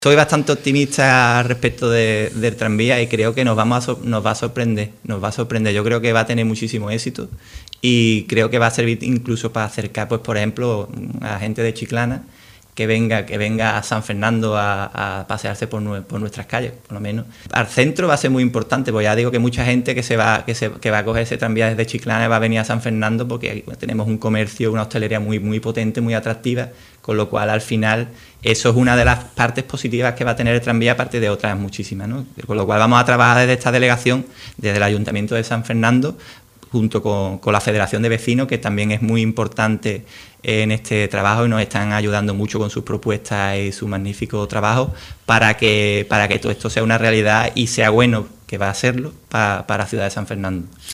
Soy bastante optimista respecto del tranvía y creo que nos va a sorprender, Yo creo que va a tener muchísimo éxito y creo que va a servir incluso para acercar, pues por ejemplo, a gente de Chiclana que venga a San Fernando a pasearse por nuestras calles, por lo menos. Al centro va a ser muy importante, porque ya digo que mucha gente que va a coger ese tranvía desde Chiclana va a venir a San Fernando porque aquí tenemos un comercio, una hostelería muy potente, muy atractiva, con lo cual al final eso es una de las partes positivas que va a tener el tranvía, aparte de otras muchísimas, ¿no? Con lo cual vamos a trabajar desde esta delegación, desde el Ayuntamiento de San Fernando, junto con la Federación de Vecinos, que también es muy importante en este trabajo y nos están ayudando mucho con sus propuestas y su magnífico trabajo para que todo esto sea una realidad y sea bueno, que va a serlo, para la ciudad de San Fernando.